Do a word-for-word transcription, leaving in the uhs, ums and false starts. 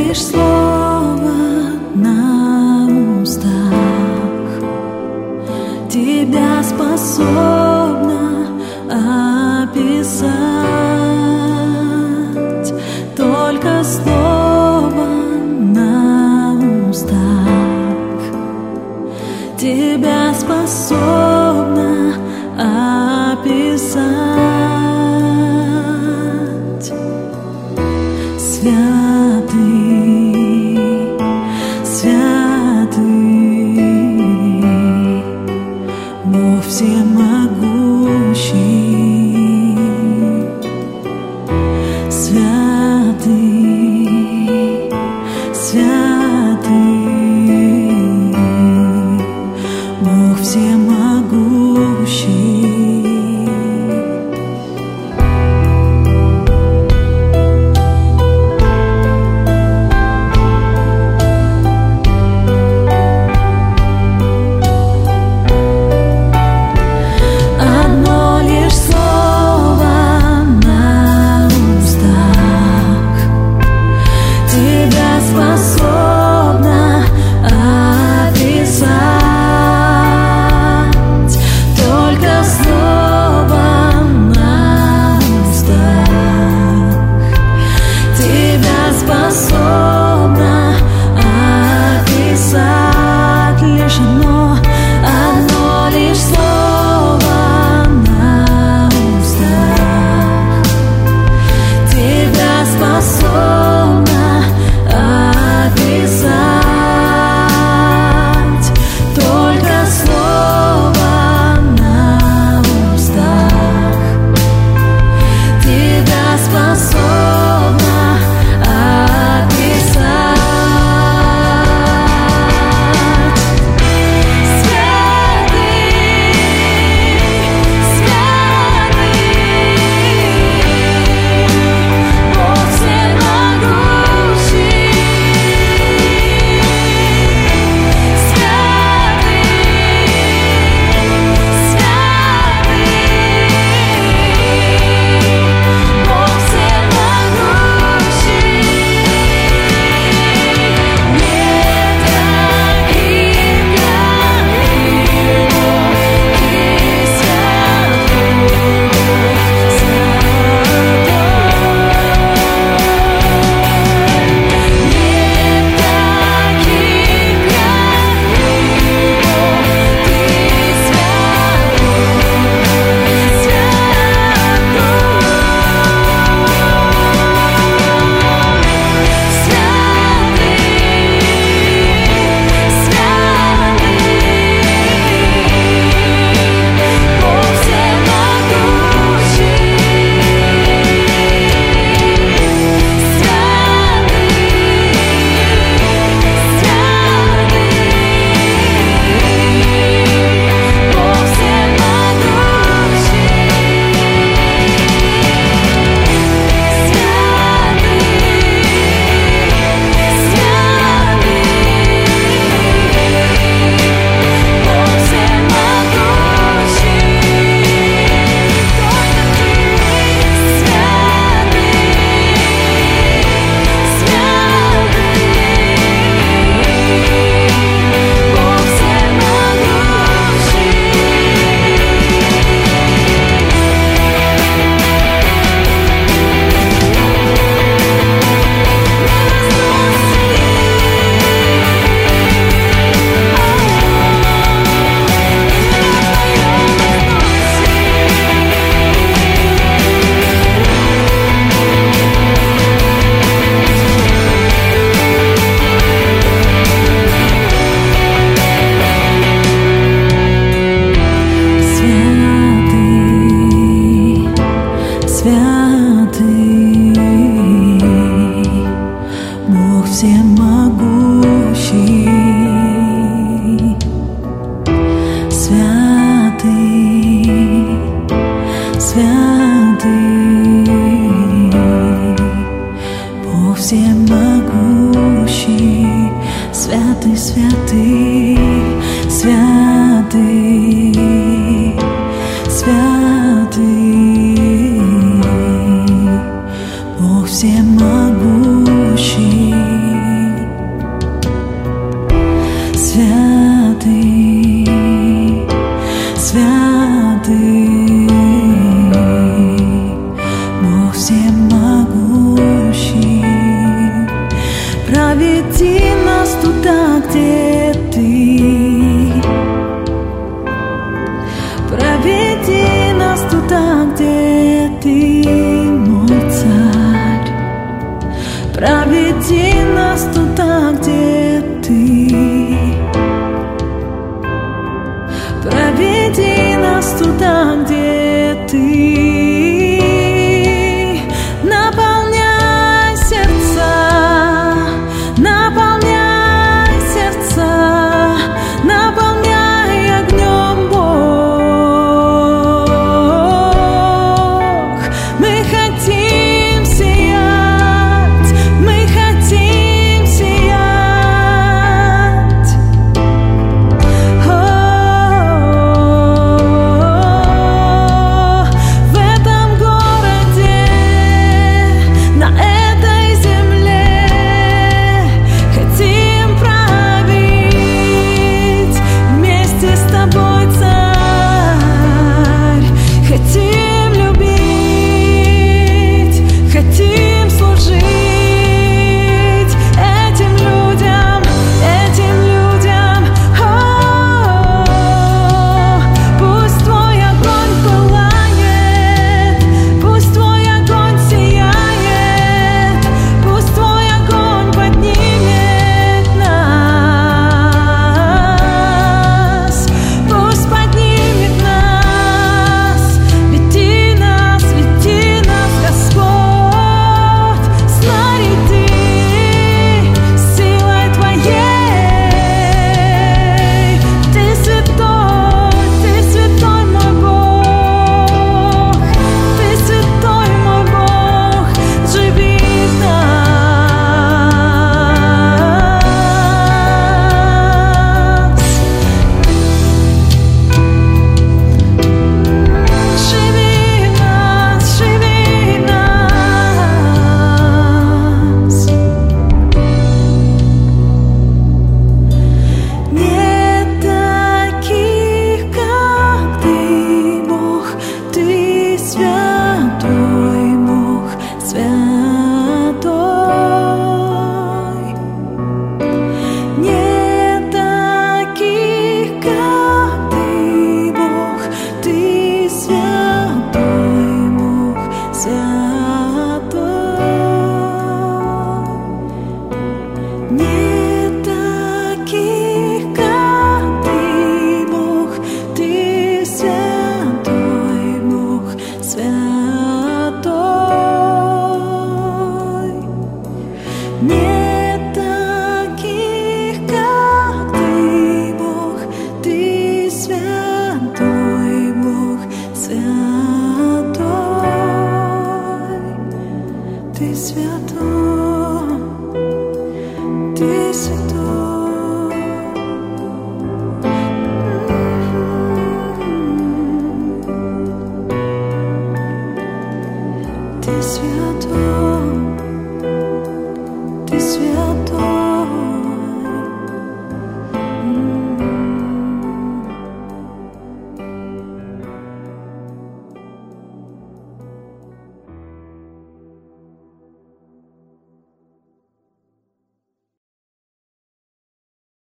лишь слово на устах тебя способно описать. Только слово на устах тебя способно описать. Святый, святый, Бог всемогущий. Святый, святый, Бог всемогущий. всемогущий, святый, святый, святый, святый, Бог всемогущий. проведи нас туда, где Ты. Проведи нас туда, где Ты, мой Царь. Проведи нас туда, где Ты. Проведи нас туда, где Ты. Наполняй сердца, наполняй сердца, наполняй огнем, Бог. Мы хотим сиять, мы хотим сиять. В этом городе, на этой земле хотим править вместе с Тобой, Царь. Хотим любить, хотим служить этим людям, этим людям. О, пусть Твой огонь пылает, пусть Твой огонь сияет, пусть Твой огонь поднимет нас, пусть поднимет нас. Веди нас, веди нас, Господь, снаряди силой Твоей. Ты святой, Ты святой мой Бог, Ты святой мой Бог, живи в нас. Живи в нас, живи в нас. Нет таких, как Ты, Бог, Ты святой, Бог, святой. Нет таких, как Ты, Бог, Ты святой, Бог, святой. Нет таких, как Ты, Бог, Ты святой, Бог, святой. Нет таких, как Ты, Бог, Ты святой, Бог, святой. Ты святой, Ты святой. Ты святой.